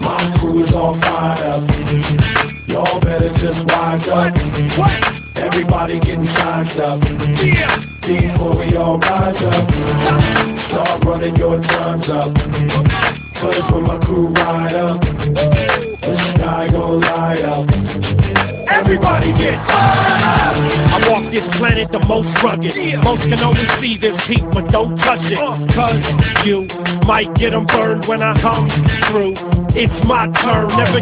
My crew is all fired up. Y'all better just wise up. Everybody getting sized up. Before we all rise up, start running your times up. Cause when my crew ride up, the sky gon' light up. Everybody get up. I walk this planet the most rugged. Most can only see this heat, but don't touch it. Cause you might get them burned when I come through. It's my turn, never